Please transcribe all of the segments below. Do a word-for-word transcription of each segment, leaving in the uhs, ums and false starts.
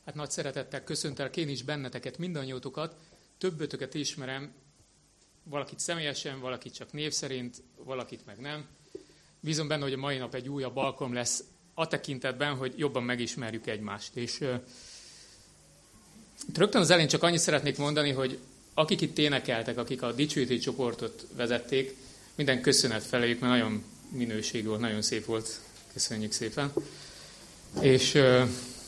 Hát nagy szeretettel köszöntelek én is benneteket, mindannyiótokat. Többötöket ismerem, valakit személyesen, valakit csak név szerint, valakit meg nem. Bízom benne, hogy a mai nap egy újabb alkalom lesz a tekintetben, hogy jobban megismerjük egymást. És uh, rögtön az elején csak annyit szeretnék mondani, hogy akik itt énekeltek, akik a dicsőíti csoportot vezették, minden köszönet feléjük, mert nagyon minőség volt, nagyon szép volt. Köszönjük szépen. És uh,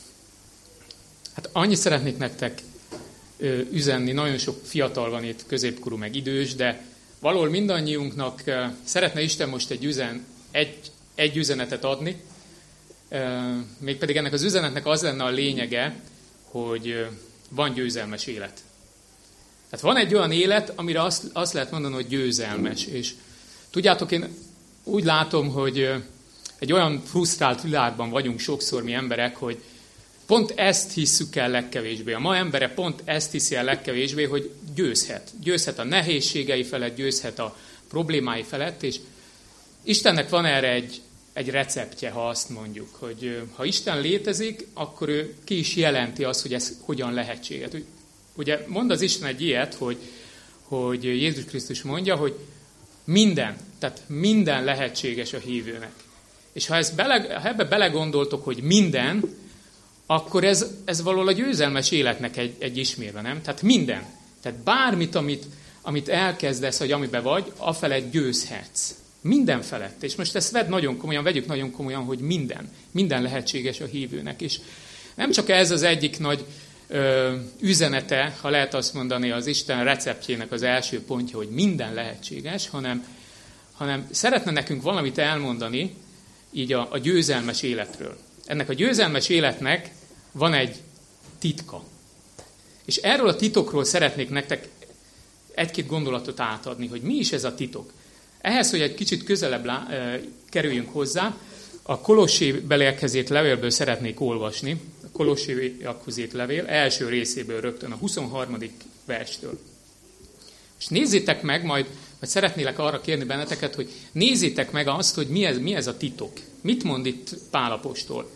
hát annyit szeretnék nektek uh, üzenni, nagyon sok fiatal van itt, középkorú meg idős, de valahol mindannyiunknak uh, szeretne Isten most egy, üzen, egy, egy üzenetet adni, uh, mégpedig ennek az üzenetnek az lenne a lényege, hogy uh, van győzelmes élet. Tehát van egy olyan élet, amire azt, azt lehet mondani, hogy győzelmes. És tudjátok, én úgy látom, hogy uh, egy olyan frusztrált világban vagyunk sokszor mi emberek, hogy pont ezt hisszük el legkevésbé. A ma embere pont ezt hiszi el legkevésbé, hogy győzhet. Győzhet a nehézségei felett, győzhet a problémái felett, és Istennek van erre egy, egy receptje, ha azt mondjuk, hogy ha Isten létezik, akkor ő ki is jelenti azt, hogy ez hogyan lehetséges. Ugye mond az Isten egy ilyet, hogy, hogy Jézus Krisztus mondja, hogy minden, tehát minden lehetséges a hívőnek. És ha, ezt bele, ha ebbe belegondoltok, hogy minden, akkor ez, ez valahol a győzelmes életnek egy, egy ismérve, nem? Tehát minden. Tehát bármit, amit, amit elkezdesz, vagy amiben vagy, afelett győzhetsz. Minden felett. És most ezt vedd nagyon komolyan, vegyük nagyon komolyan, hogy minden. Minden lehetséges a hívőnek. És nem csak ez az egyik nagy ö, üzenete, ha lehet azt mondani, az Isten receptjének az első pontja, hogy minden lehetséges, hanem, hanem szeretne nekünk valamit elmondani így a, a győzelmes életről. Ennek a győzelmes életnek van egy titka. És erről a titokról szeretnék nektek egy-két gondolatot átadni, hogy mi is ez a titok. Ehhez, hogy egy kicsit közelebb lá, e, kerüljünk hozzá, a Kolossébelékhez írt levélből szeretnék olvasni. A Kolossébelékhez írt levél első részéből rögtön, a huszonharmadik verstől. És nézzétek meg majd, vagy szeretnélek arra kérni benneteket, hogy nézzétek meg azt, hogy mi ez, mi ez a titok. Mit mond itt Pál apostol?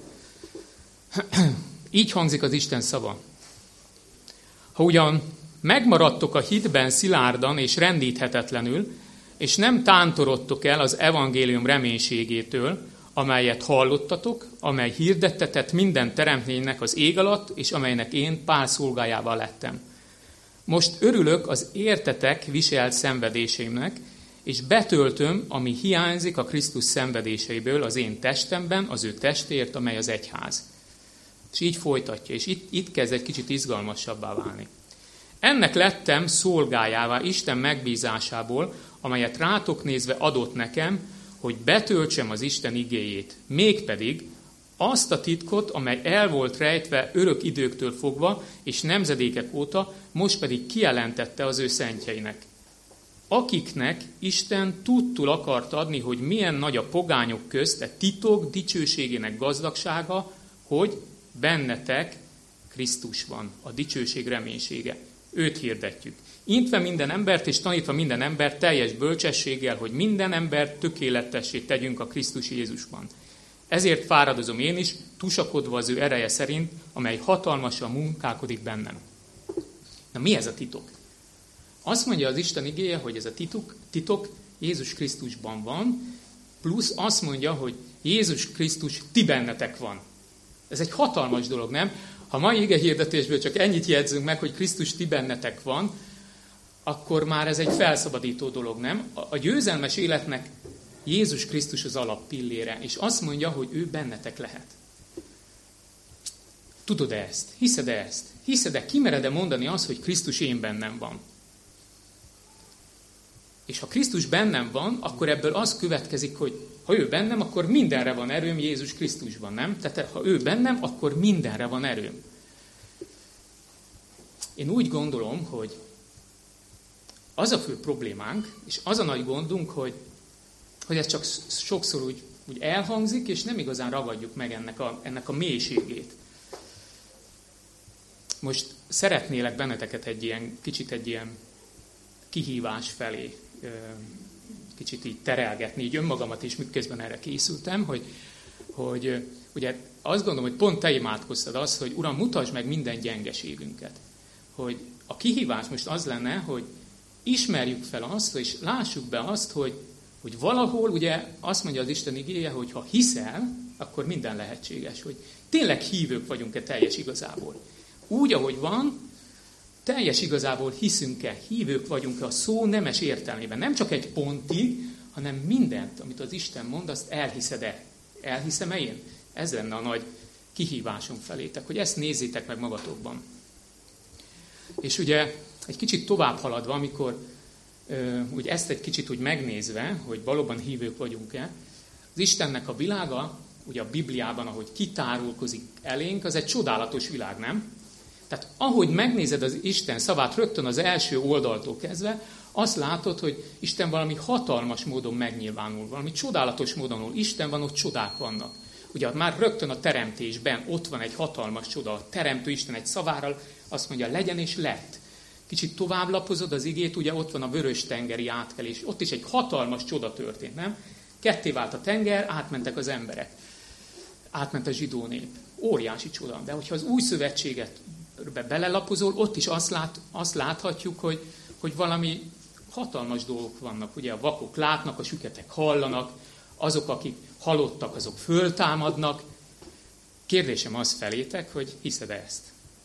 Így hangzik az Isten szava. Ha ugyan megmaradtok a hitben szilárdan és rendíthetetlenül, és nem tántorodtok el az evangélium reménységétől, amelyet hallottatok, amely hirdettetett minden teremtménynek az ég alatt, és amelynek én Pál szolgájával lettem. Most örülök az értetek viselt szenvedéseimnek, és betöltöm, ami hiányzik a Krisztus szenvedéseiből az én testemben, az ő testért, amely az egyház. És így folytatja, és itt, itt kezd egy kicsit izgalmasabbá válni. Ennek lettem szolgájává Isten megbízásából, amelyet rátok nézve adott nekem, hogy betöltsem az Isten igéjét. Mégpedig azt a titkot, amely el volt rejtve örök időktől fogva, és nemzedékek óta, most pedig kijelentette az ő szentjeinek. Akiknek Isten tudtul akart adni, hogy milyen nagy a pogányok közt a titok dicsőségének gazdagsága, hogy bennetek Krisztus van, a dicsőség reménysége. Őt hirdetjük. Intve minden embert és tanítva minden embert teljes bölcsességgel, hogy minden embert tökéletessé tegyünk a Krisztus Jézusban. Ezért fáradozom én is, tusakodva az ő ereje szerint, amely hatalmasan munkálkodik bennem. Na mi ez a titok? Azt mondja az Isten igéje, hogy ez a titok, titok Jézus Krisztusban van, plusz azt mondja, hogy Jézus Krisztus ti bennetek van. Ez egy hatalmas dolog, nem? Ha mai igehirdetésből csak ennyit jegyzünk meg, hogy Krisztus ti bennetek van, akkor már ez egy felszabadító dolog, nem? A győzelmes életnek Jézus Krisztus az alappillére, és azt mondja, hogy ő bennetek lehet. Tudod-e ezt? Hiszed-e ezt? Hiszed-e, kimered-e mondani azt, hogy Krisztus én bennem van? És ha Krisztus bennem van, akkor ebből az következik, hogy ha ő bennem, akkor mindenre van erőm Jézus Krisztusban, nem? Tehát ha ő bennem, akkor mindenre van erőm. Én úgy gondolom, hogy az a fő problémánk, és az a nagy gondunk, hogy, hogy ez csak sokszor úgy, úgy elhangzik, és nem igazán ragadjuk meg ennek a, ennek a mélységét. Most szeretnélek benneteket egy ilyen, kicsit egy ilyen kihívás felé kicsit így terelgetni, így önmagamat is, miközben erre készültem, hogy, hogy ugye azt gondolom, hogy pont te imádkoztad azt, hogy Uram, mutasd meg minden gyengeségünket. Hogy a kihívás most az lenne, hogy ismerjük fel azt, és lássuk be azt, hogy, hogy valahol, ugye azt mondja az Isten igéje, hogy ha hiszel, akkor minden lehetséges. Hogy tényleg hívők vagyunk-e teljes igazából. Úgy, ahogy van, teljes igazából hiszünk-e, hívők vagyunk-e a szó nemes értelmében. Nem csak egy pontig, hanem mindent, amit az Isten mond, azt elhiszed-e. Elhiszem-e én? Ez lenne a nagy kihívásom felétek, hogy ezt nézzétek meg magatokban. És ugye egy kicsit tovább haladva, amikor úgy ezt egy kicsit úgy megnézve, hogy valóban hívők vagyunk-e, az Istennek a világa, ugye a Bibliában, ahogy kitárulkozik elénk, az egy csodálatos világ, nem? Tehát ahogy megnézed az Isten szavát rögtön az első oldaltól kezdve, azt látod, hogy Isten valami hatalmas módon megnyilvánul, valami csodálatos módon, ahol Isten van, ott csodák vannak. Ugye már rögtön a teremtésben ott van egy hatalmas csoda, a teremtő Isten egy szavárral azt mondja, legyen és lett. Kicsit tovább lapozod az igét, ugye ott van a Vörös-tengeri átkelés, ott is egy hatalmas csoda történt, nem? Ketté vált a tenger, átmentek az emberek. Átment a zsidó nép. Óriási csoda. De hogyha az új szövetséget belelapozol, ott is azt, lát, azt láthatjuk, hogy, hogy valami hatalmas dolgok vannak. Ugye a vakok látnak, a süketek hallanak, azok, akik halottak, azok föltámadnak. Kérdésem az felétek, hogy hiszed ezt?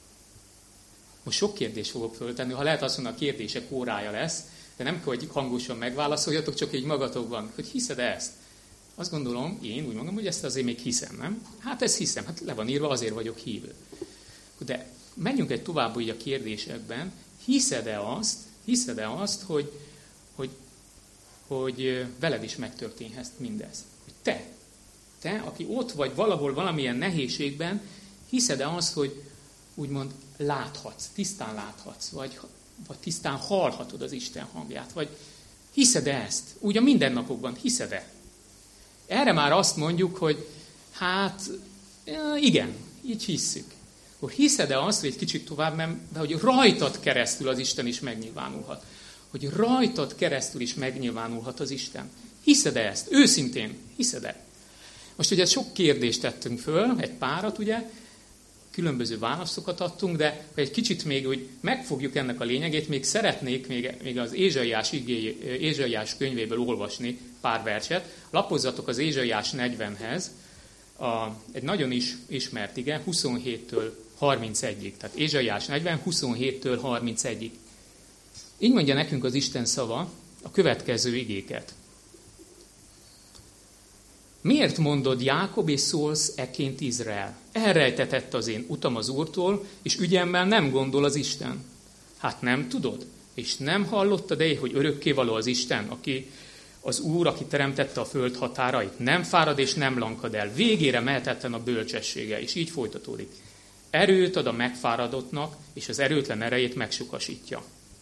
Most sok kérdést fogok föltenni, ha lehet azt mondani, a kérdések órája lesz, de nem kell, hogy hangosan megválaszoljatok, csak így magatokban, hogy hiszed ezt? Azt gondolom, én úgy mondom, hogy ezt azért még hiszem, nem? Hát ezt hiszem, hát le van írva, azért vagyok hívő. De menjünk egy tovább így a kérdésekben, hiszed-e azt, hiszed-e azt, hogy, hogy, hogy veled is megtörténhet mindez? Hogy te, te, aki ott vagy valahol valamilyen nehézségben, hiszed-e azt, hogy úgymond láthatsz, tisztán láthatsz, vagy, vagy tisztán hallhatod az Isten hangját, vagy hiszed-e ezt? Úgy a mindennapokban hiszed-e? Erre már azt mondjuk, hogy hát igen, így hisszük. Akkor hiszed-e azt, hogy egy kicsit tovább, de hogy rajtad keresztül az Isten is megnyilvánulhat. Hogy rajtad keresztül is megnyilvánulhat az Isten. Hiszed-e ezt? Őszintén hiszed-e? Most ugye sok kérdést tettünk föl, egy párat ugye, különböző válaszokat adtunk, de hogy egy kicsit még úgy megfogjuk ennek a lényegét, még szeretnék még, még az Ézsaiás, igé, Ézsaiás könyvéből olvasni pár verset. Lapozzatok az Ézsaiás negyvenhez, a, egy nagyon is ismert ige, huszonhéttől harmincegyig. Tehát Ézsaiás negyven, huszonhéttől harmincegyig. Így mondja nekünk az Isten szava a következő igéket. Miért mondod Jákob és szólsz ekként Izrael? Elrejtetett az én utam az Úrtól, és ügyemmel nem gondol az Isten. Hát nem tudod? És nem hallottad-e, hogy örökkévaló az Isten, aki az Úr, aki teremtette a föld határait? Nem fárad és nem lankad el. Végére mehetetlen a bölcsessége, és így folytatódik. Erőt ad a megfáradottnak, és az erőtlen erejét megsokasítja.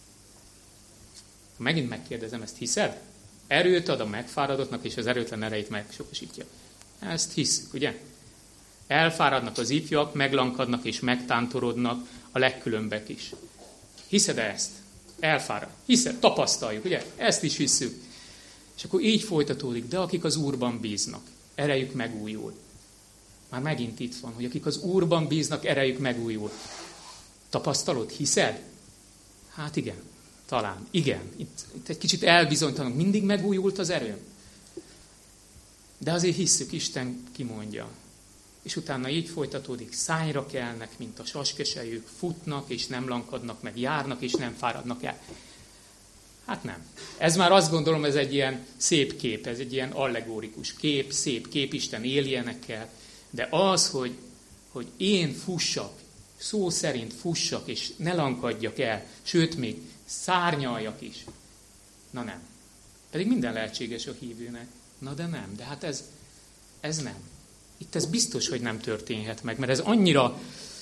Megint megkérdezem, ezt hiszed? Erőt ad a megfáradottnak, és az erőtlen erejét megsokasítja. Ezt hiszük, ugye? Elfáradnak az ifjak, meglankadnak és megtántorodnak a legkülönbek is. Hiszed ezt? Elfárad. Hiszed? Tapasztaljuk, ugye? Ezt is hiszük. És akkor így folytatódik, de akik az Úrban bíznak, erejük megújul. Már megint itt van, hogy akik az Úrban bíznak, erejük megújul. Tapasztalod? Hiszed? Hát igen. Talán. Igen. Itt, itt egy kicsit elbizonytalanul. Mindig megújult az erőm. De azért hisszük, Isten kimondja. És utána így folytatódik. Szányra kelnek, mint a saskesejük, futnak és nem lankadnak meg, járnak és nem fáradnak el. Hát nem. Ez már azt gondolom, ez egy ilyen szép kép, ez egy ilyen allegórikus kép, szép kép, Isten él ilyenekkel. De az, hogy, hogy én fussak, szó szerint fussak, és ne lankadjak el, sőt még szárnyaljak is. Na nem. Pedig minden lehetséges a hívőnek. Na de nem. De hát ez, ez nem. Itt ez biztos, hogy nem történhet meg, mert ez annyira,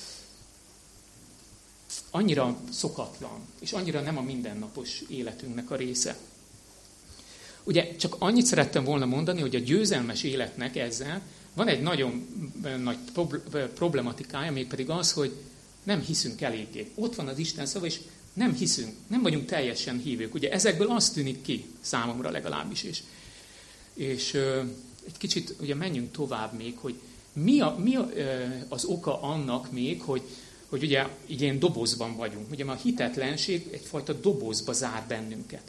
annyira szokatlan, és annyira nem a mindennapos életünknek a része. Ugye csak annyit szerettem volna mondani, hogy a győzelmes életnek ezzel van egy nagyon nagy problematikája, mégpedig az, hogy nem hiszünk eléggé. Ott van az Isten szava, és nem hiszünk, nem vagyunk teljesen hívők. Ugye ezekből az tűnik ki, számomra legalábbis is. És ö, egy kicsit ugye menjünk tovább még, hogy Mi, a, mi a, az oka annak még, hogy, hogy ugye így ilyen dobozban vagyunk? Ugye a hitetlenség egyfajta dobozba zár bennünket.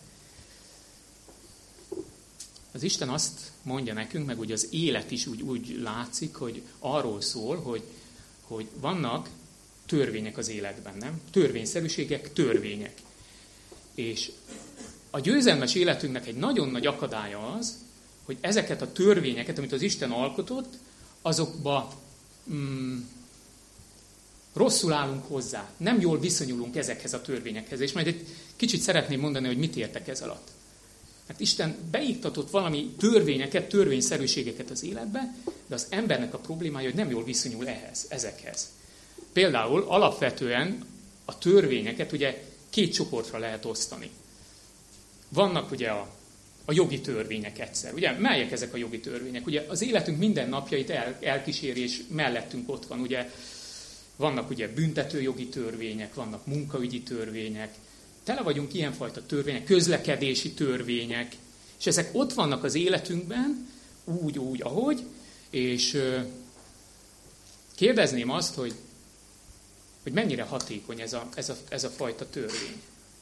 Az Isten azt mondja nekünk, meg ugye az élet is úgy, úgy látszik, hogy arról szól, hogy, hogy vannak törvények az életben, nem? Törvényszerűségek, törvények. És a győzelmes életünknek egy nagyon nagy akadálya az, hogy ezeket a törvényeket, amit az Isten alkotott, azokba mm, rosszul állunk hozzá. Nem jól viszonyulunk ezekhez a törvényekhez. És majd egy kicsit szeretném mondani, hogy mit értek ez alatt. Mert Isten beiktatott valami törvényeket, törvényszerűségeket az életbe, de az embernek a problémája, hogy nem jól viszonyul ehhez, ezekhez. Például alapvetően a törvényeket ugye két csoportra lehet osztani. Vannak ugye a, a jogi törvények egyszer. Ugye melyek ezek a jogi törvények? Ugye az életünk minden napjait el, elkíséri, és mellettünk ott van. Ugye vannak ugye büntetőjogi törvények, vannak munkaügyi törvények, tele vagyunk ilyenfajta törvények, közlekedési törvények, és ezek ott vannak az életünkben, úgy, úgy, ahogy, és kérdezném azt, hogy, hogy mennyire hatékony ez a, ez, a, ez a fajta törvény.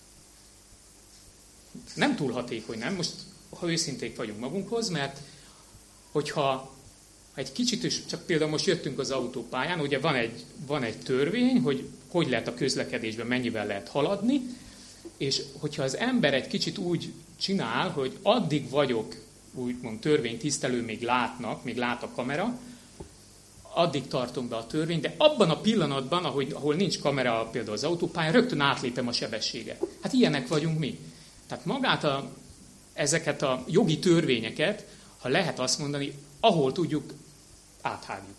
Nem túl hatékony, nem? Most, ha őszinték vagyunk magunkhoz, mert hogyha egy kicsit is, csak például most jöttünk az autópályán, ugye van egy, van egy törvény, hogy hogy lehet a közlekedésben, mennyivel lehet haladni, és hogyha az ember egy kicsit úgy csinál, hogy addig vagyok, úgymond törvénytisztelő, még látnak, még lát a kamera, addig tartom be a törvényt, de abban a pillanatban, ahogy, ahol nincs kamera például az autópályán, rögtön átlépem a sebességet. Hát ilyenek vagyunk mi. Tehát magát a, ezeket a jogi törvényeket, ha lehet azt mondani, ahol tudjuk, áthágjuk.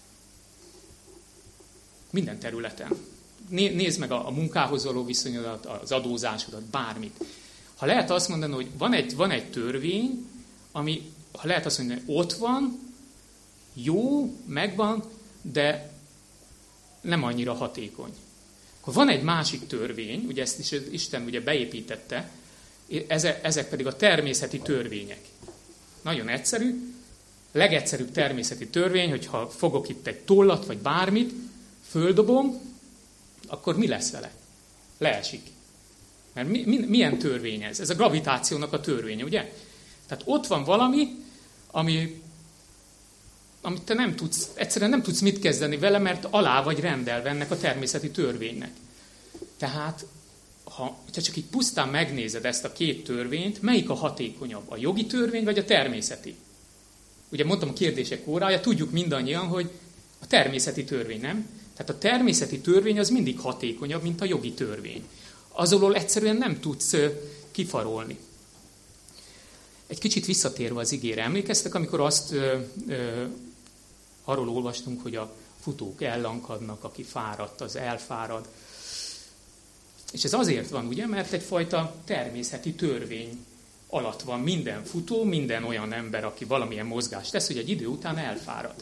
Minden területen. Nézd meg a munkához való viszonyodat, az adózásodat, bármit. Ha lehet azt mondani, hogy van egy, van egy törvény, ami, ha lehet azt mondani, hogy ott van, jó, megvan, de nem annyira hatékony. Akkor van egy másik törvény, ugye ezt is Isten ugye beépítette, ezek pedig a természeti törvények. Nagyon egyszerű, legegyszerűbb természeti törvény, hogyha fogok itt egy tollat, vagy bármit, földobom, akkor mi lesz vele? Leesik. Mert mi, mi, milyen törvény ez? Ez a gravitációnak a törvénye, ugye? Tehát ott van valami, ami, amit te nem tudsz, egyszerűen nem tudsz mit kezdeni vele, mert alá vagy rendelve ennek a természeti törvénynek. Tehát, ha csak így pusztán megnézed ezt a két törvényt, melyik a hatékonyabb? A jogi törvény, vagy a természeti? Ugye mondtam a kérdések órája, tudjuk mindannyian, hogy a természeti törvény, nem? Tehát a természeti törvény az mindig hatékonyabb, mint a jogi törvény. Azonról egyszerűen nem tudsz kifarolni. Egy kicsit visszatérve az igére, emlékeztek, amikor azt ö, ö, arról olvastunk, hogy a futók ellankadnak, aki fáradt, az elfárad. És ez azért van, ugye, mert egyfajta természeti törvény alatt van minden futó, minden olyan ember, aki valamilyen mozgást tesz, hogy egy idő után elfárad.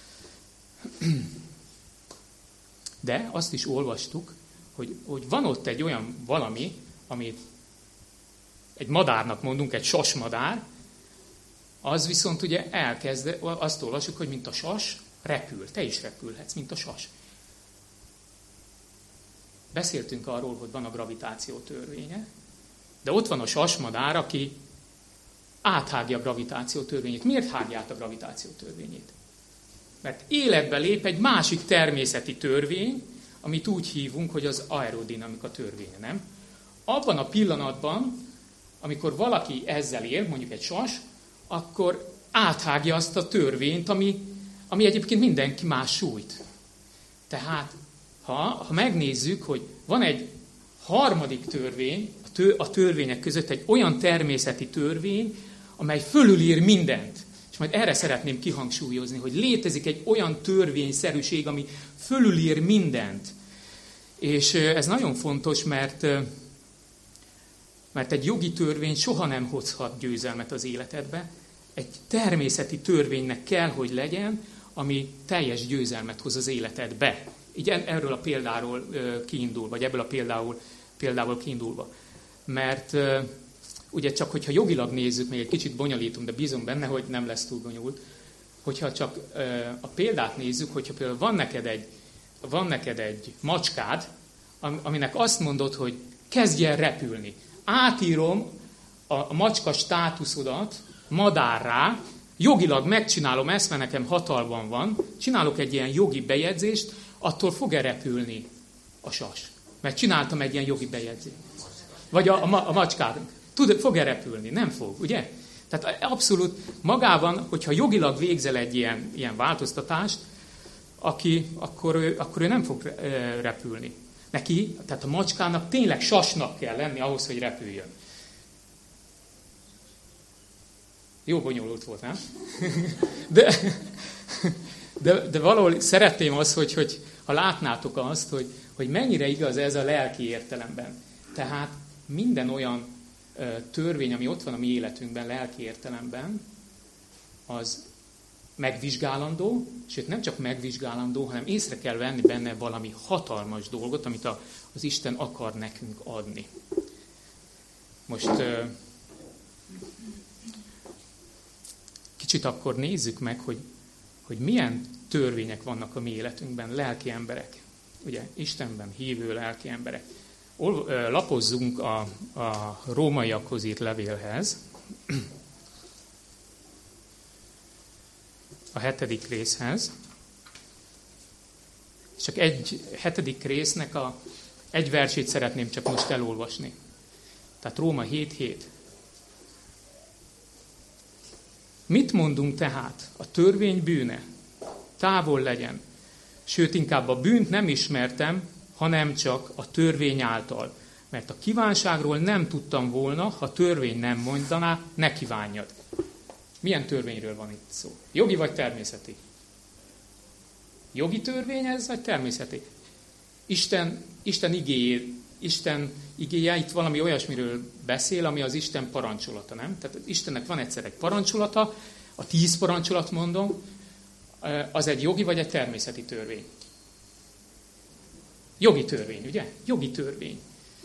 De azt is olvastuk, hogy, hogy van ott egy olyan valami, amit egy madárnak mondunk, egy sasmadár, az viszont ugye elkezd, azt olvasjuk, hogy mint a sas, repül. Te is repülhetsz, mint a sas. Beszéltünk arról, hogy van a gravitáció törvénye, de ott van a sasmadár, aki áthágja a gravitáció törvényét. Miért hágja át a gravitáció törvényét? Mert életbe lép egy másik természeti törvény, amit úgy hívunk, hogy az aerodinamika törvénye, nem? Abban a pillanatban, amikor valaki ezzel él, mondjuk egy sas, akkor áthágja azt a törvényt, ami, ami egyébként mindenki más sújt. Tehát, ha, ha megnézzük, hogy van egy harmadik törvény, a, tő, a törvények között egy olyan természeti törvény, amely fölülír mindent. És majd erre szeretném kihangsúlyozni, hogy létezik egy olyan törvényszerűség, ami fölülír mindent. És ez nagyon fontos, mert, mert egy jogi törvény soha nem hozhat győzelmet az életedbe. Egy természeti törvénynek kell, hogy legyen, ami teljes győzelmet hoz az életedbe. Így erről a példáról kiindul, vagy ebből a például, például kiindulva. Mert ugye csak, hogyha jogilag nézzük, még egy kicsit bonyolítunk, de bízom benne, hogy nem lesz túl bonyolult, hogyha csak a példát nézzük, hogyha például van neked egy, van neked egy macskád, aminek azt mondod, hogy kezdj el repülni. Átírom a macska státuszodat madárrá, jogilag megcsinálom ezt, mert nekem hatalmam van, csinálok egy ilyen jogi bejegyzést, attól fog-e repülni a sas? Mert csináltam egy ilyen jogi bejegyzést. Vagy a, a, a macskád. Tud, fog-e repülni? Nem fog, ugye? Tehát abszolút magában, hogyha jogilag végzel egy ilyen, ilyen változtatást, aki, akkor, ő, akkor ő nem fog repülni. Neki, tehát a macskának tényleg sasnak kell lenni ahhoz, hogy repüljön. Jó bonyolult volt, nem? De, de, de valahol szeretném azt, hogy, hogy ha látnátok azt, hogy, hogy mennyire igaz ez a lelki értelemben. Tehát minden olyan ö, törvény, ami ott van a mi életünkben, lelki értelemben, az megvizsgálandó, sőt nem csak megvizsgálandó, hanem észre kell venni benne valami hatalmas dolgot, amit a, az Isten akar nekünk adni. Most ö, kicsit akkor nézzük meg, hogy, hogy milyen törvények vannak a mi életünkben, lelki emberek. Ugye, Istenben hívő lelki emberek. Lapozzunk a, a rómaiakhoz írt levélhez, a hetedik részhez. Csak egy hetedik résznek a egy versét szeretném csak most elolvasni. Tehát Róma hét hét. Mit mondunk tehát? A törvény bűne távol legyen. Sőt, inkább a bűnt nem ismertem, hanem csak a törvény által. Mert a kívánságról nem tudtam volna, ha törvény nem mondaná, ne kívánjad. Milyen törvényről van itt szó? Jogi vagy természeti? Jogi törvény ez, vagy természeti? Isten, Isten igéje, Isten igéje itt valami olyasmiről beszél, ami az Isten parancsolata, nem? Tehát Istennek van egyszer egy parancsolata, a tíz parancsolat mondom, az egy jogi vagy egy természeti törvény? Jogi törvény, ugye? Jogi törvény.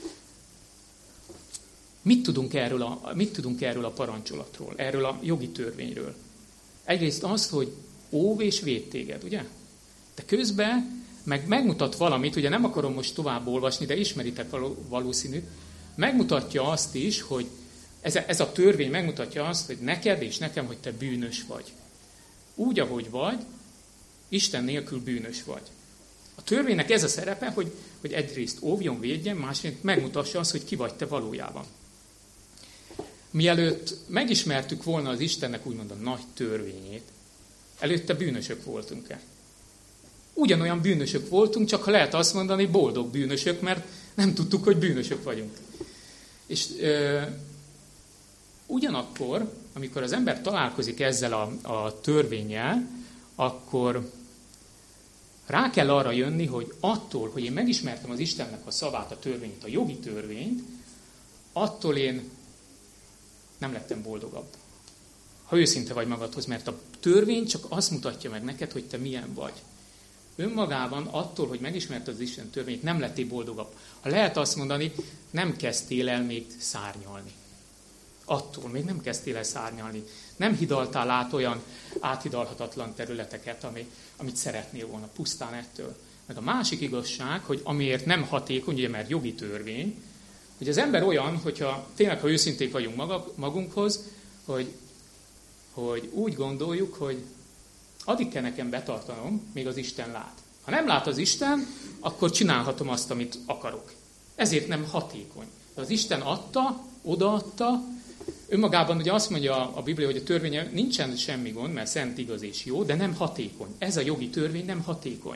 Mit tudunk erről a, mit tudunk erről a parancsolatról, erről a jogi törvényről? Egyrészt azt, hogy óv és véd téged, ugye? De közben meg megmutat valamit, ugye nem akarom most tovább olvasni, de ismeritek való, valószínű, megmutatja azt is, hogy ez a, ez a törvény megmutatja azt, hogy neked és nekem, hogy te bűnös vagy. Úgy, ahogy vagy, Isten nélkül bűnös vagy. A törvénynek ez a szerepe, hogy, hogy egyrészt óvjon, védjen, másrészt megmutassa azt, hogy ki vagy te valójában. Mielőtt megismertük volna az Istennek úgymond a nagy törvényét, előtte bűnösök voltunk-e? Ugyanolyan bűnösök voltunk, csak ha lehet azt mondani, boldog bűnösök, mert nem tudtuk, hogy bűnösök vagyunk. És ö, ugyanakkor, amikor az ember találkozik ezzel a, a törvénnyel, akkor rá kell arra jönni, hogy attól, hogy én megismertem az Istennek a szavát, a törvényt, a jogi törvényt, attól én nem lettem boldogabb. Ha őszinte vagy magadhoz, mert a törvény csak azt mutatja meg neked, hogy te milyen vagy. Önmagában attól, hogy megismerted az Isten törvényt, nem lettél boldogabb. Ha lehet azt mondani, nem kezdtél el még szárnyalni. Attól még nem kezdtél el szárnyalni. Nem hidaltál át olyan áthidalhatatlan területeket, ami, amit szeretnél volna, pusztán ettől. Meg a másik igazság, hogy amiért nem hatékony, ugye, mert jogi törvény, hogy az ember olyan, hogyha tényleg, ha őszinték vagyunk maga, magunkhoz, hogy, hogy úgy gondoljuk, hogy addig kell nekem betartanom, még az Isten lát. Ha nem lát az Isten, akkor csinálhatom azt, amit akarok. Ezért nem hatékony. De az Isten adta, odaadta, önmagában ugye azt mondja a Biblia, hogy a törvényen nincsen semmi gond, mert szent, igaz és jó, de nem hatékony. Ez a jogi törvény nem hatékony.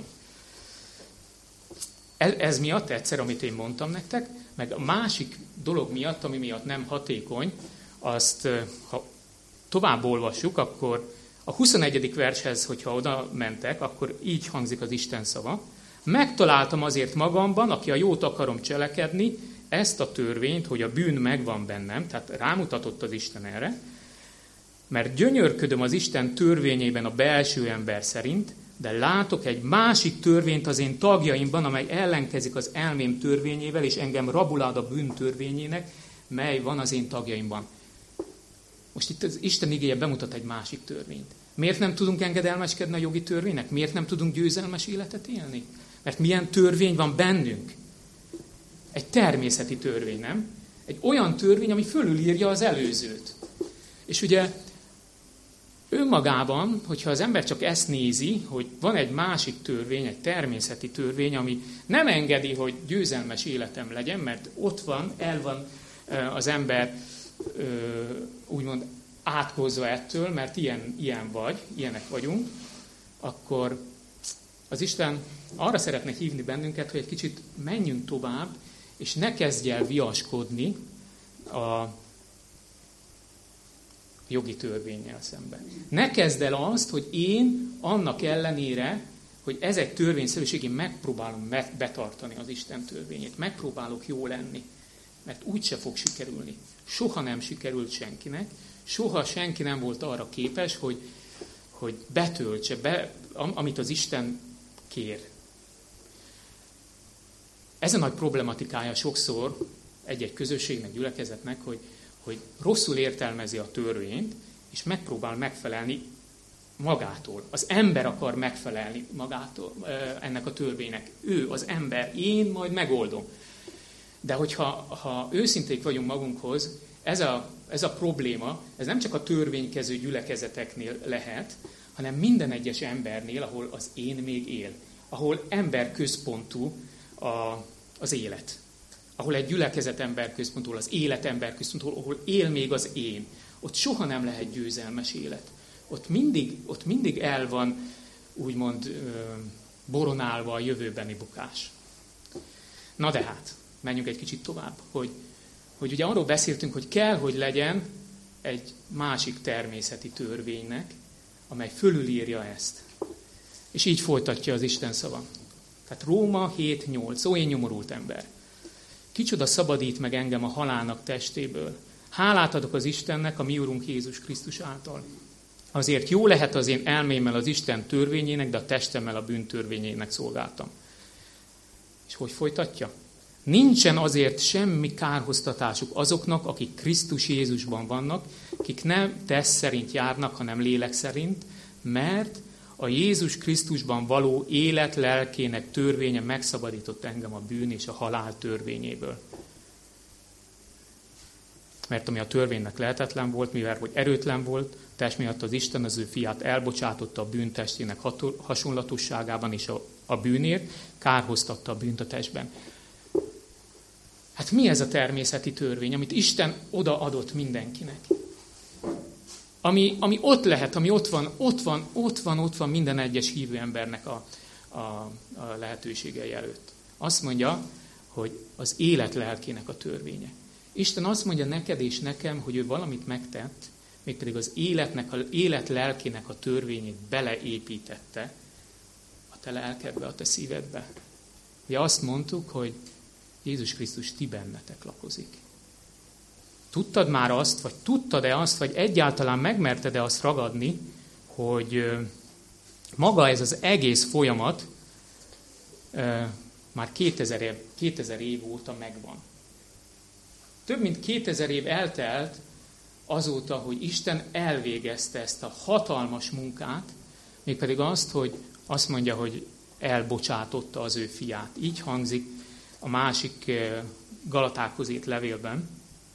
Ez, ez miatt egyszer, amit én mondtam nektek, meg a másik dolog miatt, ami miatt nem hatékony, azt, ha tovább olvassuk, akkor a huszonegyedik vershez, hogyha oda mentek, akkor így hangzik az Isten szava. Megtaláltam azért magamban, aki a jót akarom cselekedni, ezt a törvényt, hogy a bűn megvan bennem, tehát rámutatott az Isten erre, mert gyönyörködöm az Isten törvényében a belső ember szerint, de látok egy másik törvényt az én tagjaimban, amely ellenkezik az elmém törvényével, és engem rabulad a bűn törvényének, mely van az én tagjaimban. Most itt az Isten igéje bemutat egy másik törvényt. Miért nem tudunk engedelmeskedni a jogi törvénynek? Miért nem tudunk győzelmes életet élni? Mert milyen törvény van bennünk? Egy természeti törvény, nem? Egy olyan törvény, ami fölülírja az előzőt. És ugye önmagában, hogyha az ember csak ezt nézi, hogy van egy másik törvény, egy természeti törvény, ami nem engedi, hogy győzelmes életem legyen, mert ott van, el van az ember úgymond átkozva ettől, mert ilyen, ilyen vagy, ilyenek vagyunk, akkor az Isten arra szeretne hívni bennünket, hogy egy kicsit menjünk tovább, és ne kezdj el viaskodni a jogi törvénnyel szemben. Ne kezd el azt, hogy én annak ellenére, hogy ez egy törvényszerűség, én megpróbálom betartani az Isten törvényét. Megpróbálok jó lenni, mert úgyse fog sikerülni. Soha nem sikerült senkinek, soha senki nem volt arra képes, hogy, hogy betöltse be, amit az Isten kér. Ez a nagy problematikája sokszor egy-egy közösségnek, gyülekezetnek, hogy, hogy rosszul értelmezi a törvényt, és megpróbál megfelelni magától. Az ember akar megfelelni magától ennek a törvénynek. Ő, az ember, én majd megoldom. De hogyha ha őszinték vagyunk magunkhoz, ez a, ez a probléma, ez nem csak a törvénykező gyülekezeteknél lehet, hanem minden egyes embernél, ahol az én még él. Ahol emberközpontú a, az élet. Ahol egy gyülekezet emberközpontú, az élet emberközpontú, ahol él még az én. Ott soha nem lehet győzelmes élet. Ott mindig, ott mindig el van, úgymond boronálva a jövőbeni bukás. Na de hát, menjünk egy kicsit tovább, hogy, hogy ugye arról beszéltünk, hogy kell, hogy legyen egy másik természeti törvénynek, amely fölülírja ezt. És így folytatja az Isten szava. Tehát Róma hét nyolc. Ó, én nyomorult ember! Kicsoda szabadít meg engem a halálnak testéből. Hálát adok az Istennek, a mi Urunk Jézus Krisztus által. Azért jó lehet az én elmémmel az Isten törvényének, de a testemmel a bűn törvényének szolgáltam. És hogy folytatja? Nincsen azért semmi kárhoztatásuk azoknak, akik Krisztus Jézusban vannak, akik nem test szerint járnak, hanem lélek szerint, mert a Jézus Krisztusban való élet lelkének törvénye megszabadított engem a bűn és a halál törvényéből. Mert ami a törvénynek lehetetlen volt, mivel hogy erőtlen volt, test miatt az Isten az ő fiát elbocsátotta a bűntestének hasonlatosságában és a, a bűnért, kárhoztatta a bűnt a testben. Hát mi ez a természeti törvény, amit Isten odaadott mindenkinek? Ami, ami ott lehet, ami ott van, ott van, ott van, ott van minden egyes hívő embernek a, a, a lehetőségei előtt. Azt mondja, hogy az élet lelkének a törvénye. Isten azt mondja neked és nekem, hogy ő valamit megtett, mégpedig az életnek, az élet lelkének a törvényét beleépítette a te lelkedbe, a te szívedbe. Ugye azt mondtuk, hogy Jézus Krisztus ti bennetek lakozik. Tudtad már azt, vagy tudtad-e azt, vagy egyáltalán megmerted-e azt ragadni, hogy maga ez az egész folyamat már kétezer év, kétezer év óta megvan. Több mint kétezer év eltelt azóta, hogy Isten elvégezte ezt a hatalmas munkát, mégpedig azt, hogy azt mondja, hogy elbocsátotta az ő fiát. Így hangzik a másik Galatákhoz írt levélben,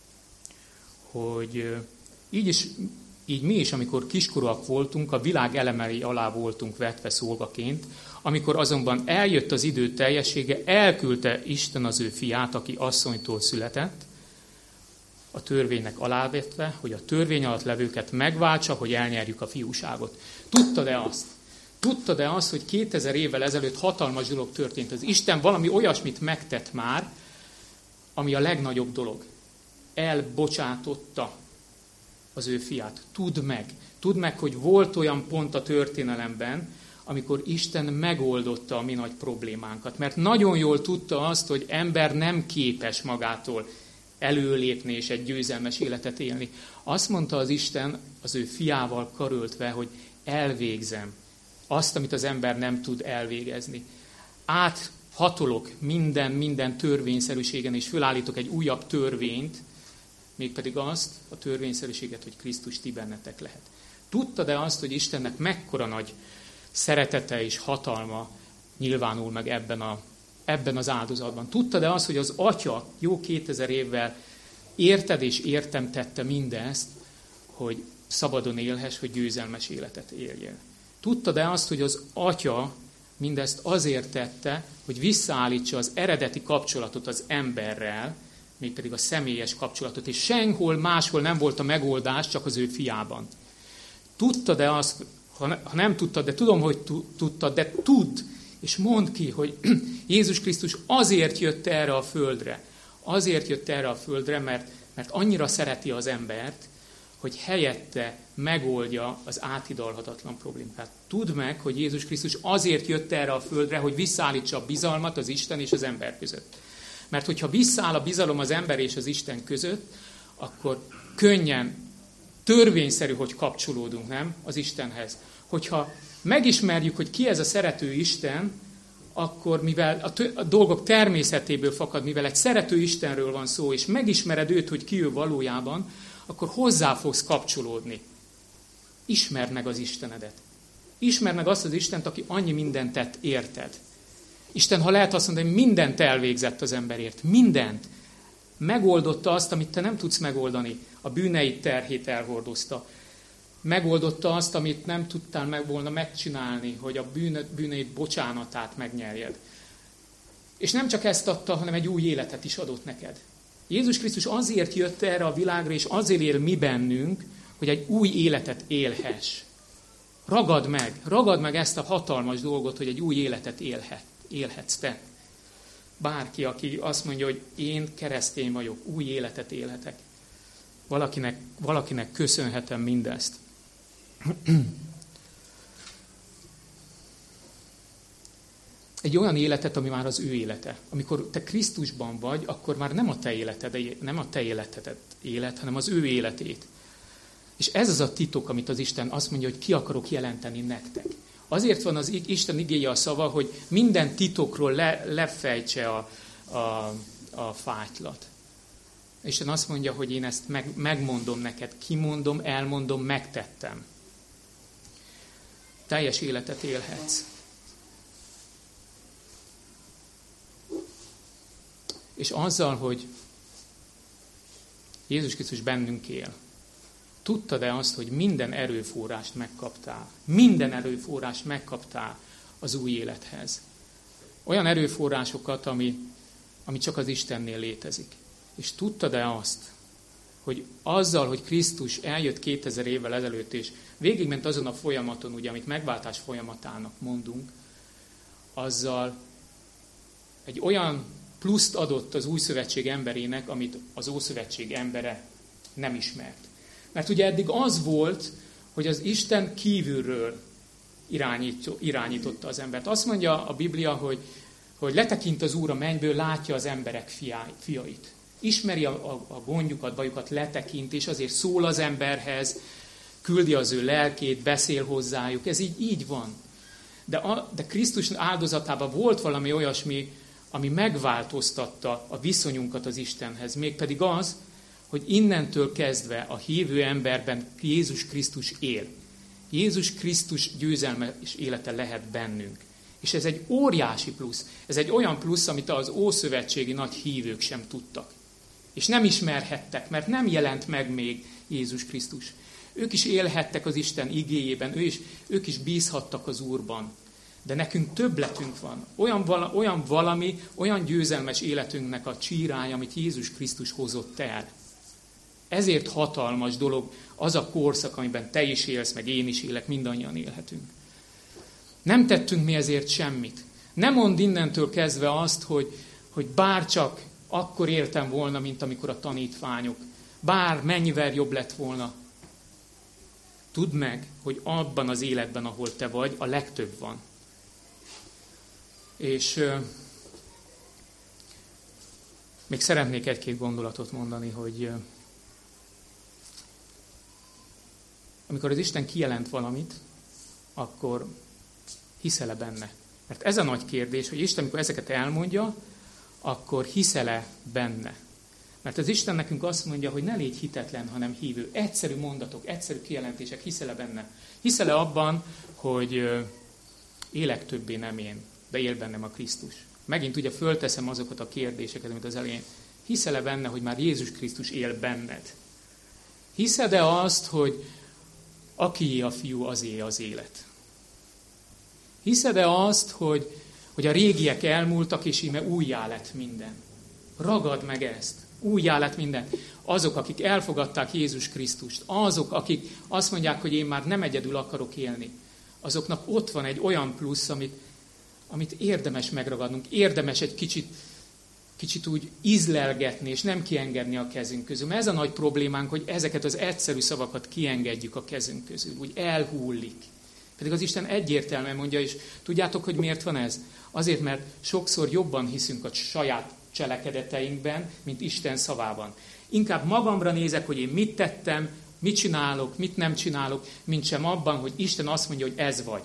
hogy így, is, így mi is, amikor kiskorúak voltunk, a világ elemei alá voltunk vetve szolgaként, amikor azonban eljött az idő teljessége, elküldte Isten az ő fiát, aki asszonytól született, a törvénynek alávetve, hogy a törvény alatt levőket megváltsa, hogy elnyerjük a fiúságot. Tudtad-e azt? Tudtad-e azt, hogy kétezer évvel ezelőtt hatalmas dolog történt? Az Isten valami olyasmit megtett már, ami a legnagyobb dolog. Elbocsátotta az ő fiát. Tudd meg. Tudd meg, hogy volt olyan pont a történelemben, amikor Isten megoldotta a mi nagy problémánkat. Mert nagyon jól tudta azt, hogy ember nem képes magától előlépni és egy győzelmes életet élni. Azt mondta az Isten az ő fiával karöltve, hogy elvégzem azt, amit az ember nem tud elvégezni. Áthatolok minden, minden törvényszerűségen, és fölállítok egy újabb törvényt, mégpedig azt, a törvényszerűséget, hogy Krisztus ti bennetek lehet. Tudtad-e azt, hogy Istennek mekkora nagy szeretete és hatalma nyilvánul meg ebben, a, ebben az áldozatban? Tudtad-e azt, hogy az Atya jó kétezer évvel érted és értem tette mindezt, hogy szabadon élhess, hogy győzelmes életet éljél? Tudtad-e azt, hogy az Atya mindezt azért tette, hogy visszaállítsa az eredeti kapcsolatot az emberrel, mégpedig a személyes kapcsolatot, és senhol máshol nem volt a megoldás, csak az ő fiában. Tudtad-e azt, ha nem tudtad, de tudom, hogy tudtad, de tudd, és mondd ki, hogy Jézus Krisztus azért jött erre a földre. Azért jött erre a földre, mert, mert annyira szereti az embert, hogy helyette megoldja az áthidalhatatlan problémát. Tudd meg, hogy Jézus Krisztus azért jött erre a földre, hogy visszaállítsa a bizalmat az Isten és az ember között. Mert hogyha visszaáll a bizalom az ember és az Isten között, akkor könnyen, törvényszerű, hogy kapcsolódunk, nem? Az Istenhez. Hogyha megismerjük, hogy ki ez a szerető Isten, akkor mivel a, tő, a dolgok természetéből fakad, mivel egy szerető Istenről van szó, és megismered őt, hogy ki ő valójában, akkor hozzá fogsz kapcsolódni. Ismerd meg az Istenedet. Ismerd meg azt az Istent, aki annyi mindent tett érted. Isten, ha lehet azt mondani, hogy mindent elvégzett az emberért. Mindent. Megoldotta azt, amit te nem tudsz megoldani. A bűneid terhét elhordozta. Megoldotta azt, amit nem tudtál meg volna megcsinálni, hogy a bűneid bocsánatát megnyerjed. És nem csak ezt adta, hanem egy új életet is adott neked. Jézus Krisztus azért jött erre a világra, és azért él mi bennünk, hogy egy új életet élhess. Ragad meg, ragad meg ezt a hatalmas dolgot, hogy egy új életet élhet, élhetsz te. Bárki, aki azt mondja, hogy én keresztény vagyok, új életet élhetek. Valakinek, valakinek köszönhetem mindezt. Egy olyan életet, ami már az ő élete. Amikor te Krisztusban vagy, akkor már nem a te életed, nem a te életedet élet, hanem az ő életét. És ez az a titok, amit az Isten azt mondja, hogy ki akarok jelenteni nektek. Azért van az Isten igéje a szava, hogy minden titokról le, lefejtse a, a, a fátylat. Isten azt mondja, hogy én ezt meg, megmondom neked, kimondom, elmondom, megtettem. Teljes életet élhetsz. És azzal, hogy Jézus Krisztus bennünk él, tudtad-e azt, hogy minden erőforrást megkaptál? Minden erőforrást megkaptál az új élethez. Olyan erőforrásokat, ami, ami csak az Istennél létezik. És tudtad-e azt, hogy azzal, hogy Krisztus eljött kétezer évvel ezelőtt, és végigment azon a folyamaton, ugye, amit megváltás folyamatának mondunk, azzal egy olyan pluszt adott az új szövetség emberének, amit az ószövetség embere nem ismert. Mert ugye eddig az volt, hogy az Isten kívülről irányította az embert. Azt mondja a Biblia, hogy, hogy letekint az Úr a mennyből, látja az emberek fiái, fiait. Ismeri a, a, a gondjukat, bajukat, letekint, és azért szól az emberhez, küldi az ő lelkét, beszél hozzájuk. Ez így, így van. De, a, de Krisztus áldozatában volt valami olyasmi, ami megváltoztatta a viszonyunkat az Istenhez. Mégpedig az, hogy innentől kezdve a hívő emberben Jézus Krisztus él. Jézus Krisztus győzelmes élete lehet bennünk. És ez egy óriási plusz. Ez egy olyan plusz, amit az ószövetségi nagy hívők sem tudtak. És nem ismerhettek, mert nem jelent meg még Jézus Krisztus. Ők is élhettek az Isten igéjében, ő is, ők is bízhattak az Úrban. De nekünk többletünk van. Olyan, vala, olyan valami, olyan győzelmes életünknek a csírája, amit Jézus Krisztus hozott el. Ezért hatalmas dolog az a korszak, amiben te is élsz, meg én is élek, mindannyian élhetünk. Nem tettünk mi ezért semmit. Nem mondd innentől kezdve azt, hogy, hogy bárcsak akkor éltem volna, mint amikor a tanítványok. Bár mennyivel jobb lett volna. Tudd meg, hogy abban az életben, ahol te vagy, a legtöbb van. És euh, még szeretnék egy-két gondolatot mondani, hogy euh, amikor az Isten kijelent valamit, akkor hiszel-e benne? Mert ez a nagy kérdés, hogy Isten, amikor ezeket elmondja, akkor hiszel-e benne? Mert az Isten nekünk azt mondja, hogy ne légy hitetlen, hanem hívő. Egyszerű mondatok, egyszerű kijelentések, hiszel-e benne? Hiszel-e abban, hogy élek többé nem én, de él bennem a Krisztus? Megint ugye fölteszem azokat a kérdéseket, amit az elején. Hiszel-e benne, hogy már Jézus Krisztus él benned? Hiszed-e azt, hogy akié a fiú, azé az élet? Hiszed-e azt, hogy, hogy a régiek elmúltak, és íme újjá lett minden? Ragad meg ezt. Újjá lett minden. Azok, akik elfogadták Jézus Krisztust, azok, akik azt mondják, hogy én már nem egyedül akarok élni, azoknak ott van egy olyan plusz, amit, amit érdemes megragadnunk, érdemes egy kicsit, kicsit úgy ízlelgetni, és nem kiengedni a kezünk közül. Mert ez a nagy problémánk, hogy ezeket az egyszerű szavakat kiengedjük a kezünk közül, úgy elhullik. Pedig az Isten egyértelműen mondja, és tudjátok, hogy miért van ez? Azért, mert sokszor jobban hiszünk a saját cselekedeteinkben, mint Isten szavában. Inkább magamra nézek, hogy én mit tettem, mit csinálok, mit nem csinálok, mint sem abban, hogy Isten azt mondja, hogy ez vagy.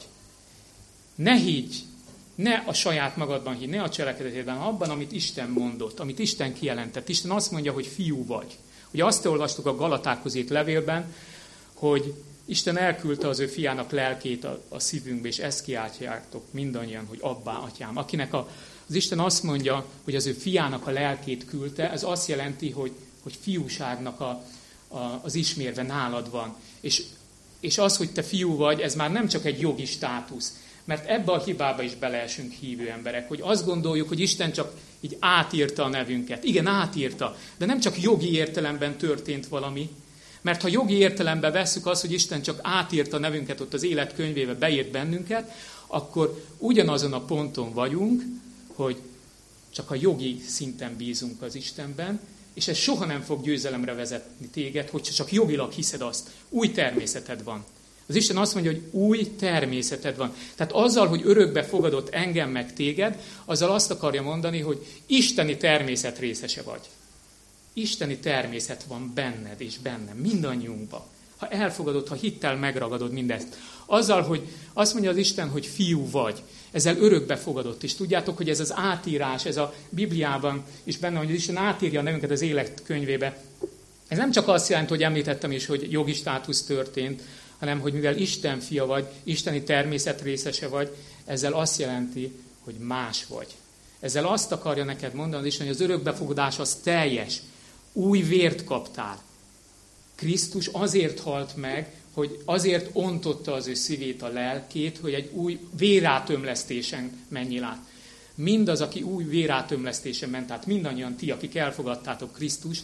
Ne higgy, ne a saját magadban higgy, ne a cselekedetében, abban, amit Isten mondott, amit Isten kijelentett. Isten azt mondja, hogy fiú vagy. Ugye azt olvastuk a Galatákhoz írt levélben, hogy Isten elküldte az ő fiának lelkét a, a szívünkbe, és ezt kiáltjátok mindannyian, hogy abbá, atyám. Akinek a, az Isten azt mondja, hogy az ő fiának a lelkét küldte, ez azt jelenti, hogy, hogy fiúságnak a, a, az ismérve nálad van. És, és az, hogy te fiú vagy, ez már nem csak egy jogi státusz. Mert ebbe a hibába is beleesünk hívő emberek, hogy azt gondoljuk, hogy Isten csak így átírta a nevünket. Igen, átírta, de nem csak jogi értelemben történt valami, mert ha jogi értelemben vesszük azt, hogy Isten csak átírta a nevünket ott az élet könyvébe, beírt bennünket, akkor ugyanazon a ponton vagyunk, hogy csak a jogi szinten bízunk az Istenben, és ez soha nem fog győzelemre vezetni téged, hogyha csak jogilag hiszed azt. Új természeted van. Az Isten azt mondja, hogy új természeted van. Tehát azzal, hogy örökbe fogadott engem meg téged, azzal azt akarja mondani, hogy isteni természet részese vagy. Isteni természet van benned és bennem, mindannyiunkban. Ha elfogadod, ha hittel megragadod mindezt. Azzal, hogy azt mondja az Isten, hogy fiú vagy, ezzel örökbe fogadott. És tudjátok, hogy ez az átírás, ez a Bibliában is benne, hogy az Isten átírja a nevünket az élet könyvébe. Ez nem csak azt jelenti, hogy említettem is, hogy jogi státusz történt, hanem hogy mivel Isten fia vagy, isteni természet részese vagy, ezzel azt jelenti, hogy más vagy. Ezzel azt akarja neked mondani az Isten, hogy az örökbefogadás az teljes. Új vért kaptál. Krisztus azért halt meg, hogy azért ontotta az ő szívét, a lelkét, hogy egy új vérátömlesztésen menjél át. Mindaz, aki új vérátömlesztésen ment át, mindannyian ti, akik elfogadtátok Krisztust,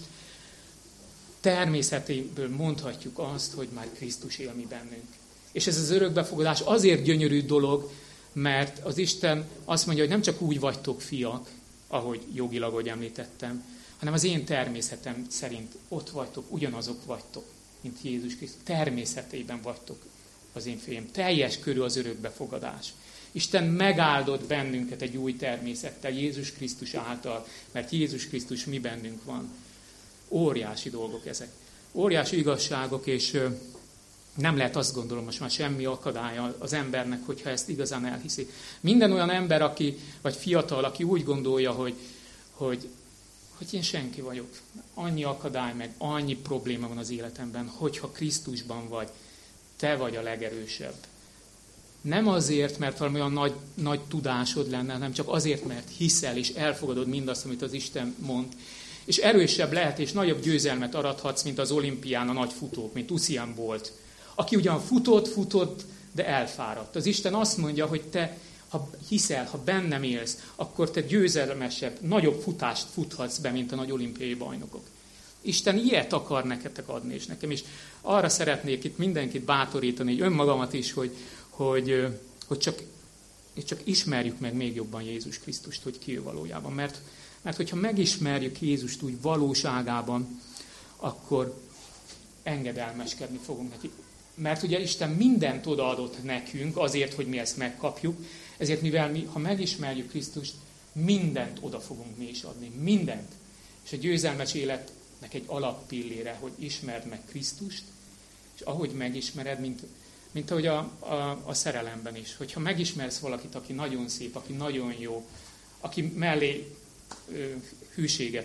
természetéből mondhatjuk azt, hogy már Krisztus él mi bennünk. És ez az örökbefogadás azért gyönyörű dolog, mert az Isten azt mondja, hogy nem csak úgy vagytok fiak, ahogy jogilag, ahogy említettem, hanem az én természetem szerint ott vagytok, ugyanazok vagytok, mint Jézus Krisztus. Természetében vagytok az én fiam. Teljes körű az örökbefogadás. Isten megáldott bennünket egy új természettel, Jézus Krisztus által, mert Jézus Krisztus mi bennünk van. Óriási dolgok ezek. Óriási igazságok, és nem lehet azt gondolom most már semmi akadálya az embernek, hogyha ezt igazán elhiszi. Minden olyan ember, aki, vagy fiatal, aki úgy gondolja, hogy, hogy, hogy én senki vagyok. Annyi akadály, meg annyi probléma van az életemben, hogyha Krisztusban vagy, te vagy a legerősebb. Nem azért, mert valami olyan nagy, nagy tudásod lenne, hanem csak azért, mert hiszel és elfogadod mindazt, amit az Isten mond. És erősebb lehet, és nagyobb győzelmet arathatsz, mint az olimpián a nagy futók, mint Usain Bolt. Aki ugyan futott, futott, de elfáradt. Az Isten azt mondja, hogy te, ha hiszel, ha bennem élsz, akkor te győzelmesebb, nagyobb futást futhatsz be, mint a nagy olimpiai bajnokok. Isten ilyet akar neketek adni, és nekem is. Arra szeretnék itt mindenkit bátorítani, önmagamat is, hogy, hogy, hogy csak, csak ismerjük meg még jobban Jézus Krisztust, hogy ki ő valójában. Mert, mert hogyha megismerjük Jézust úgy valóságában, akkor engedelmeskedni fogunk neki. Mert ugye Isten mindent odaadott nekünk azért, hogy mi ezt megkapjuk, ezért mivel mi, ha megismerjük Krisztust, mindent oda fogunk mi is adni. Mindent. És a győzelmes életnek egy alappillére, hogy ismerd meg Krisztust, és ahogy megismered, mint, mint ahogy a, a, a szerelemben is, hogyha megismersz valakit, aki nagyon szép, aki nagyon jó, aki mellé ö, hűséget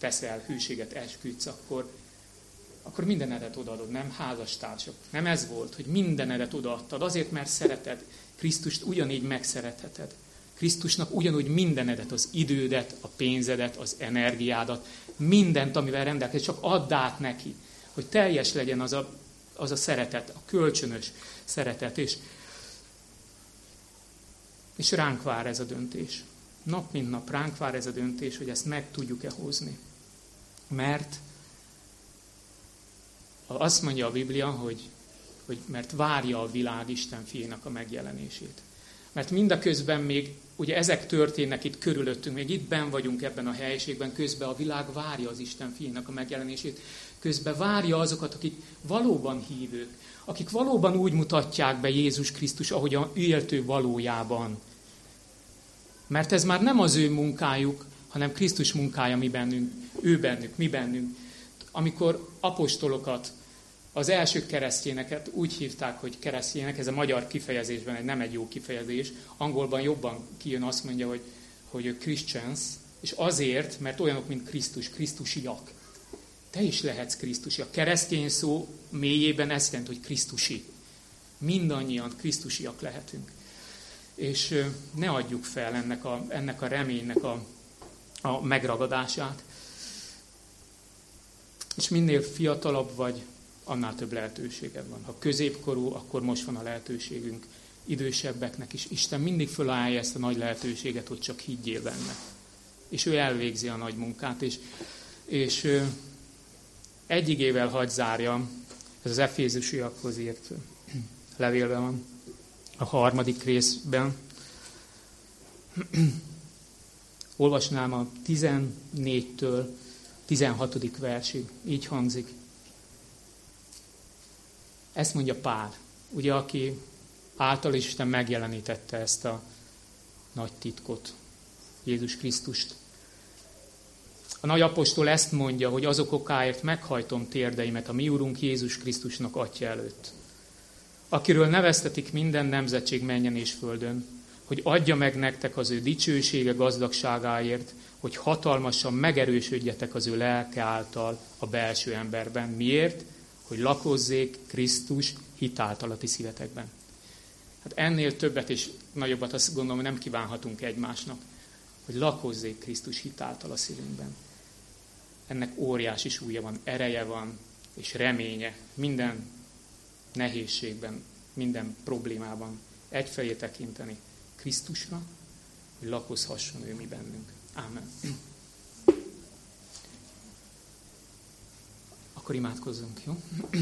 teszel, hűséget esküdsz, akkor, akkor mindenedet odaadod, nem házastársak. Nem ez volt, hogy mindenedet odaadtad, azért, mert szereted. Krisztust ugyanígy megszeretheted. Krisztusnak ugyanúgy mindenedet, az idődet, a pénzedet, az energiádat, mindent, amivel rendelkezik, csak add át neki, hogy teljes legyen az a, az a szeretet, a kölcsönös szeretet, és, és ránk vár ez a döntés. Nap mint nap ránk vár ez a döntés, hogy ezt meg tudjuk-e hozni. Mert azt mondja a Biblia, hogy, hogy mert várja a világ Isten fiénak a megjelenését. Mert mindaközben még, ugye ezek történnek itt körülöttünk, még itt benn vagyunk ebben a helyiségben, közben a világ várja az Isten fiénak a megjelenését, közben várja azokat, akik valóban hívők, akik valóban úgy mutatják be Jézus Krisztus, ahogyan élt ő valójában. Mert ez már nem az ő munkájuk, hanem Krisztus munkája mi bennünk, ő bennük, mi bennünk. Amikor apostolokat, az első keresztényeket úgy hívták, hogy keresztények, ez a magyar kifejezésben egy, nem egy jó kifejezés, angolban jobban kijön, azt mondja, hogy, hogy Christians, és azért, mert olyanok, mint Krisztus, krisztusiak. Te is lehetsz krisztusi. A keresztény szó mélyében ezt jelenti, hogy krisztusi. Mindannyian krisztusiak lehetünk. És ne adjuk fel ennek a, ennek a reménynek a, a megragadását. És minél fiatalabb vagy, annál több lehetőséged van. Ha középkorú, akkor most van a lehetőségünk. Idősebbeknek is. Isten mindig fölállja ezt a nagy lehetőséget, hogy csak higgyél benne. És ő elvégzi a nagy munkát. És, és egy igével hadd zárjam, ez az Efézusiakhoz írt levélben van, a harmadik részben. Olvasnám a tizennégytől tizenhatodik versig. Így hangzik. Ezt mondja Pál, ugye, aki által Isten megjelenítette ezt a nagy titkot, Jézus Krisztust. A nagy apostol ezt mondja, hogy azok okáért meghajtom térdeimet a mi Urunk Jézus Krisztusnak Atya előtt, akiről neveztetik minden nemzetség mennyen és földön, hogy adja meg nektek az ő dicsősége gazdagságáért, hogy hatalmasan megerősödjetek az ő lelke által a belső emberben. Miért? Hogy lakozzék Krisztus hitáltal a ti szívetekben. Hát ennél többet és nagyobbat azt gondolom, hogy nem kívánhatunk egymásnak, hogy lakozzék Krisztus hitáltal a szívünkben. Ennek óriási súlya van, ereje van, és reménye minden nehézségben, minden problémában egyfelé tekinteni Krisztusra, hogy lakozhasson ő mi bennünk. Ámen. Akkor imádkozzunk, jó?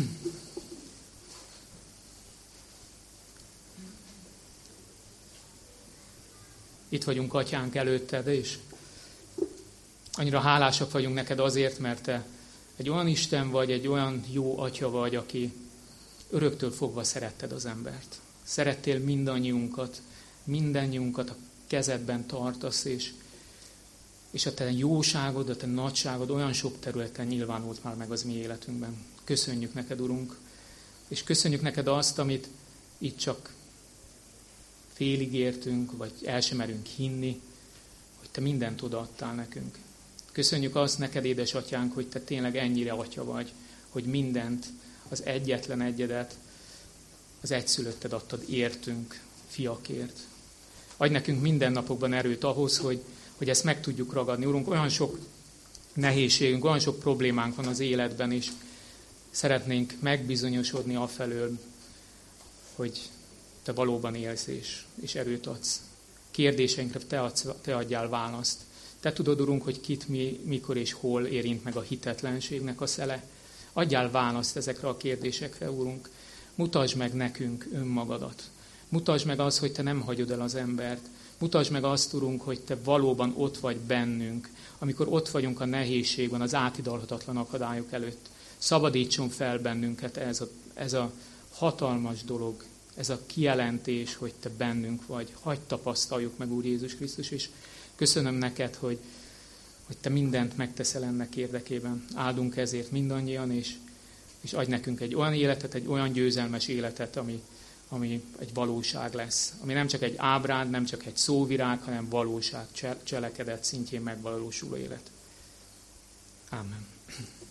Itt vagyunk, Atyánk, előtted, és annyira hálásak vagyunk neked azért, mert te egy olyan Isten vagy, egy olyan jó Atya vagy, aki öröktől fogva szeretted az embert. Szerettél mindannyiunkat, mindannyiunkat a kezedben tartasz, és, és a te jóságod, a te nagyságod olyan sok területen nyilvánult már meg az mi életünkben. Köszönjük neked, Urunk, és köszönjük neked azt, amit itt csak félig értünk, vagy el sem merünk hinni, hogy te mindent odaadtál nekünk. Köszönjük azt neked, édesatyánk, hogy te tényleg ennyire atya vagy, hogy mindent, az egyetlen egyedet, az egyszülötted adtad értünk, fiakért. Adj nekünk minden napokban erőt ahhoz, hogy, hogy ezt meg tudjuk ragadni. Urunk, olyan sok nehézségünk, olyan sok problémánk van az életben, és szeretnénk megbizonyosodni afelől, hogy te valóban élsz és, és erőt adsz. Kérdéseinkre te, adsz, te adjál választ. Te tudod, Urunk, hogy kit, mi, mikor és hol érint meg a hitetlenségnek a szele. Adjál választ ezekre a kérdésekre, Urunk. Mutasd meg nekünk önmagadat. Mutasd meg azt, hogy te nem hagyod el az embert. Mutasd meg azt, Urunk, hogy te valóban ott vagy bennünk, amikor ott vagyunk a nehézségben, az átidalhatatlan akadályok előtt. Szabadítson fel bennünket ez a, ez a hatalmas dolog, ez a kijelentés, hogy te bennünk vagy. Hadd tapasztaljuk meg, Úr Jézus Krisztus, és köszönöm neked, hogy, hogy te mindent megteszel ennek érdekében. Áldunk ezért mindannyian, és, és adj nekünk egy olyan életet, egy olyan győzelmes életet, ami, ami egy valóság lesz. Ami nem csak egy ábránd, nem csak egy szóvirág, hanem valóság, cselekedet szintjén megvalósuló élet. Amen.